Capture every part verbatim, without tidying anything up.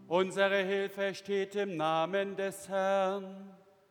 Unsere Hilfe steht im Namen des Herrn.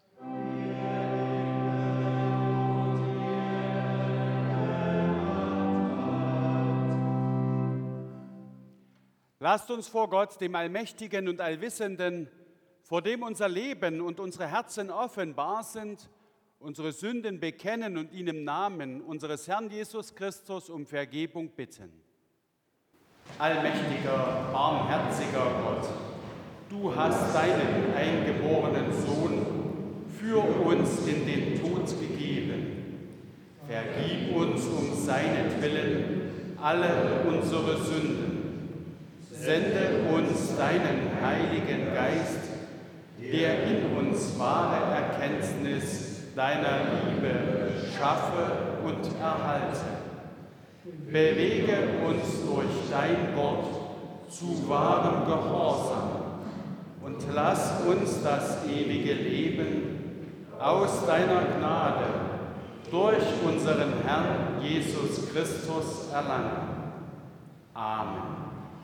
Lasst uns vor Gott, dem Allmächtigen und Allwissenden, vor dem unser Leben und unsere Herzen offenbar sind, unsere Sünden bekennen und ihn im Namen unseres Herrn Jesus Christus um Vergebung bitten. Allmächtiger, barmherziger Gott, du hast deinen eingeborenen Sohn für uns in den Tod gegeben. Vergib uns um seinetwillen alle unsere Sünden. Sende uns deinen Heiligen Geist, der in uns wahre Erkenntnis deiner Liebe schaffe und erhalte. Bewege uns durch dein Wort zu wahrem Gehorsam und lass uns das ewige Leben aus deiner Gnade durch unseren Herrn Jesus Christus erlangen. Amen.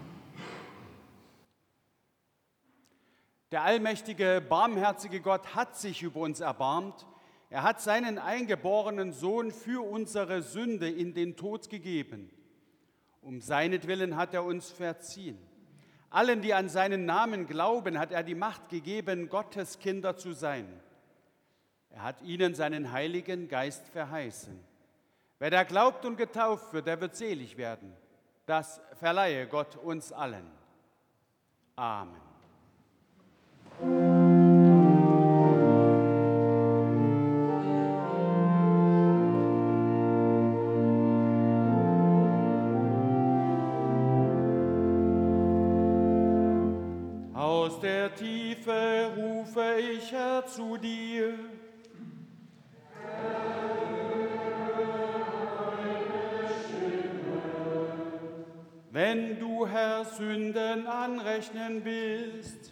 Der allmächtige, barmherzige Gott hat sich über uns erbarmt. Er hat seinen eingeborenen Sohn für unsere Sünde in den Tod gegeben. Um seinetwillen hat er uns verziehen. Allen, die an seinen Namen glauben, hat er die Macht gegeben, Gottes Kinder zu sein. Er hat ihnen seinen Heiligen Geist verheißen. Wer da glaubt und getauft wird, der wird selig werden. Das verleihe Gott uns allen. Amen. Aus der Tiefe rufe ich, Herr, zu dir. Wenn du, Herr, Sünden anrechnen willst,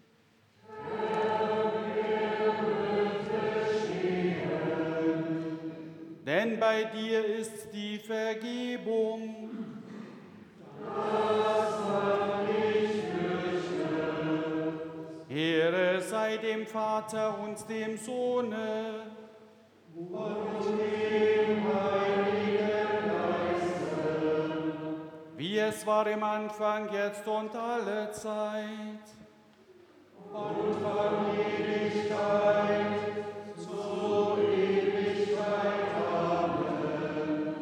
denn bei dir ist die Vergebung. Ehre sei dem Vater und dem Sohne und dem Heiligen Geiste, wie es war im Anfang, jetzt und alle Zeit und von Ewigkeit zu Ewigkeit. Amen.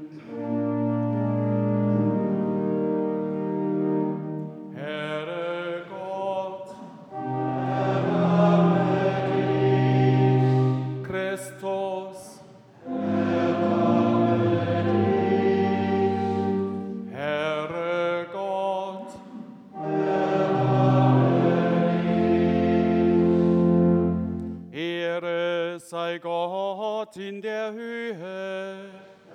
Herr Gott, erbarme dich. Christus, erbarme dich. Herr Gott, Ehre sei Gott in der Höhe.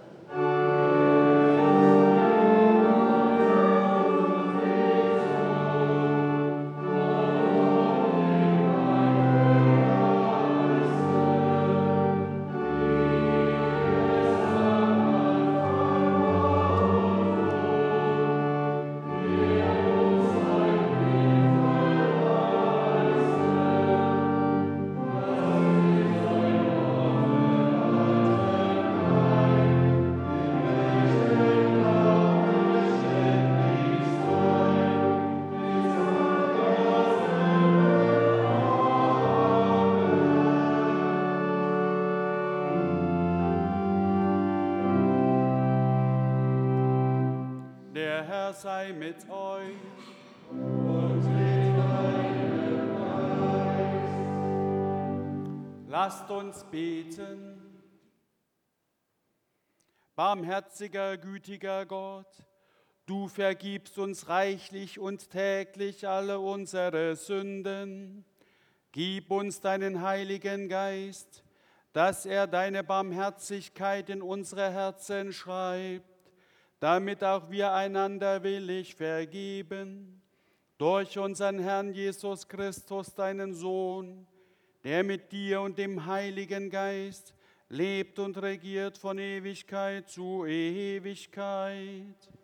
Der Herr sei mit euch. Und mit deinem Geist. Lasst uns beten. Barmherziger, gütiger Gott, du vergibst uns reichlich und täglich alle unsere Sünden. Gib uns deinen Heiligen Geist, dass er deine Barmherzigkeit in unsere Herzen schreibt, damit auch wir einander willig vergeben, durch unseren Herrn Jesus Christus, deinen Sohn, der mit dir und dem Heiligen Geist lebt und regiert von Ewigkeit zu Ewigkeit.